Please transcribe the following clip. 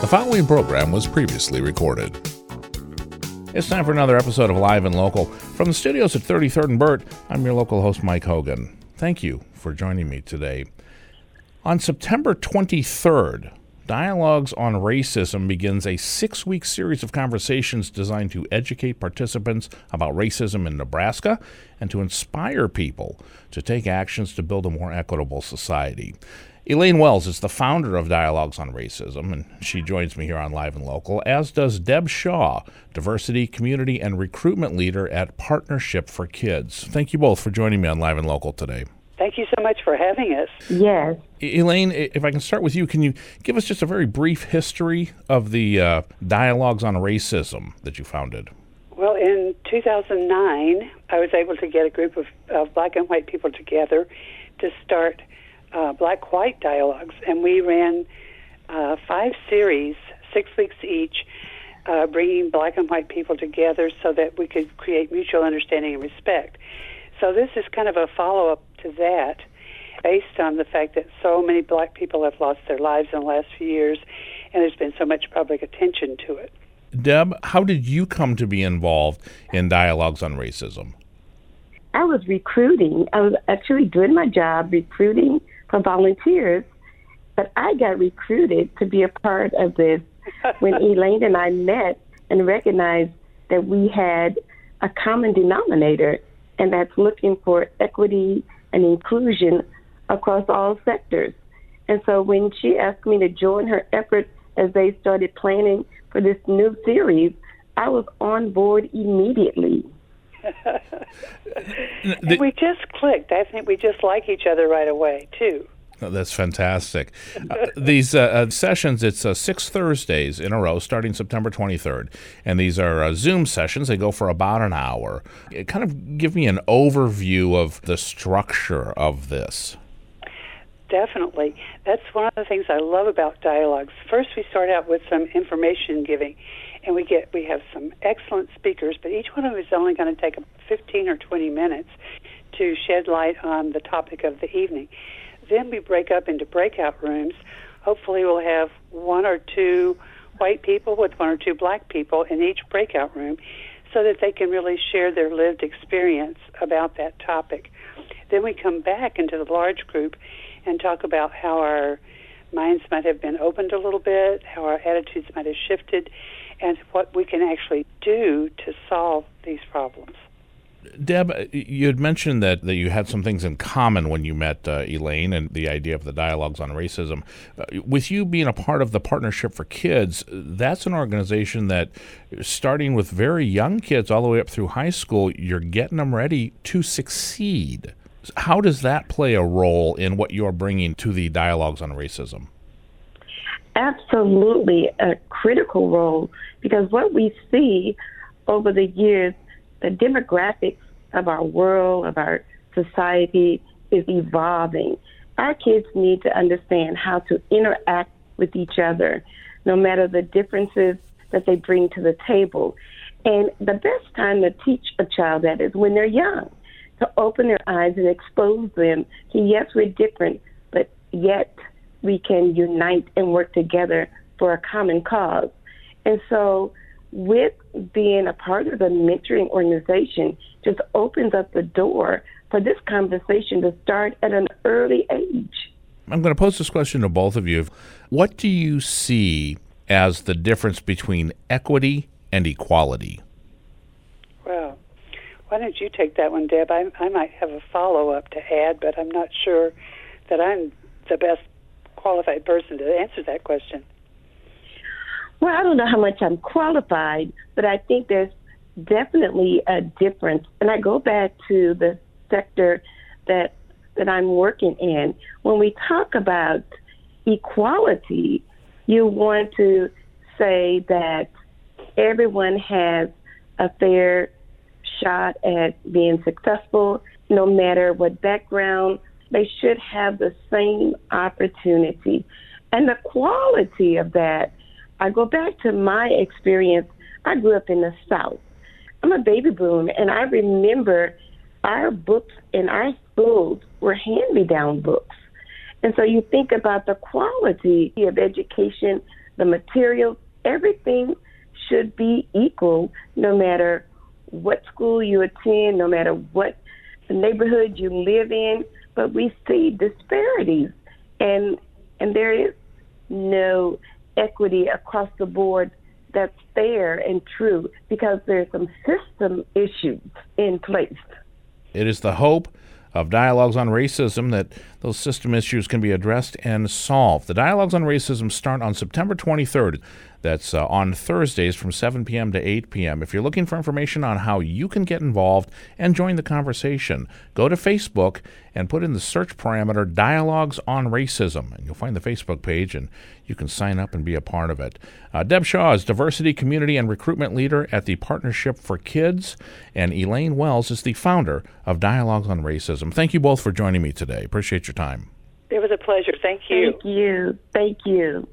The following program was previously recorded. It's time for another episode of Live and Local. From the studios at 33rd and Burt, I'm your local host, Mike Hogan. Thank you for joining me today. On September 23rd, Dialogues on Racism begins a 6-week series of conversations designed to educate participants about racism in Nebraska and to inspire people to take actions to build a more equitable society. Elaine Wells is the founder of Dialogues on Racism, and she joins me here on Live and Local, as does Deb Shaw, Diversity, Community, and Recruitment Leader at Partnership for Kids. Thank you both for joining me on Live and Local today. Thank you so much for having us. Yes. Elaine, if I can start with you, can you give us just a very brief history of the Dialogues on Racism that you founded? Well, in 2009, I was able to get a group of black and white people together to start Black-White Dialogues, and we ran 5 series, 6 weeks each, bringing black and white people together so that we could create mutual understanding and respect. So this is kind of a follow-up to that, based on the fact that so many black people have lost their lives in the last few years, and there's been so much public attention to it. Deb, how did you come to be involved in Dialogues on Racism? I was recruiting. I was actually doing my job recruiting for volunteers, but I got recruited to be a part of this when Elaine and I met and recognized that we had a common denominator, and that's looking for equity and inclusion across all sectors. And so when she asked me to join her effort as they started planning for this new series, I was on board immediately. And we just clicked. I think we just like each other right away, too. Oh, that's fantastic. These sessions, it's 6 Thursdays in a row starting September 23rd. And these are Zoom sessions. They go for about an hour. Kind of give me an overview of the structure of this. Definitely. That's one of the things I love about Dialogues. First, we start out with some information giving, and we have some excellent speakers, but each one of them is only going to take 15 or 20 minutes to shed light on the topic of the evening. Then we break up into breakout rooms. Hopefully we'll have 1 or 2 white people with 1 or 2 black people in each breakout room so that they can really share their lived experience about that topic. Then we come back into the large group and talk about how our minds might have been opened a little bit, how our attitudes might have shifted, and what we can actually do to solve these problems. Deb, you had mentioned that you had some things in common when you met Elaine and the idea of the Dialogues on Racism. With you being a part of the Partnership for Kids, that's an organization that, starting with very young kids all the way up through high school, you're getting them ready to succeed. How does that play a role in what you're bringing to the Dialogues on Racism? Absolutely a critical role, because what we see over the years, the demographics of our world, of our society is evolving. Our kids need to understand how to interact with each other, no matter the differences that they bring to the table. And the best time to teach a child that is when they're young, to open their eyes and expose them to, yes, we're different, but yet we can unite and work together for a common cause. And so with being a part of the mentoring organization just opens up the door for this conversation to start at an early age. I'm going to pose this question to both of you. What do you see as the difference between equity and equality? Well, why don't you take that one, Deb? I might have a follow-up to add, but I'm not sure that I'm the best qualified person to answer that question. Well, I don't know how much I'm qualified, but I think there's definitely a difference. And I go back to the sector that I'm working in. When we talk about equality, you want to say that everyone has a fair shot at being successful, no matter what background. They should have the same opportunity. And the quality of that, I go back to my experience. I grew up in the South. I'm a baby boom, and I remember our books in our schools were hand-me-down books. And so you think about the quality of education, the materials, everything should be equal no matter what school you attend, no matter what neighborhood you live in. But we see disparities, and there is no equity across the board that's fair and true because there's some system issues in place. It is the hope of Dialogues on Racism that those system issues can be addressed and solved. The Dialogues on Racism start on September 23rd. That's on Thursdays from 7 p.m. to 8 p.m. If you're looking for information on how you can get involved and join the conversation, go to Facebook and put in the search parameter Dialogues on Racism, and you'll find the Facebook page, and you can sign up and be a part of it. Deb Shaw is Diversity, Community, and Recruitment Leader at the Partnership for Kids, and Elaine Wells is the founder of Dialogues on Racism. Thank you both for joining me today. Appreciate your time. It was a pleasure. Thank you. Thank you. Thank you.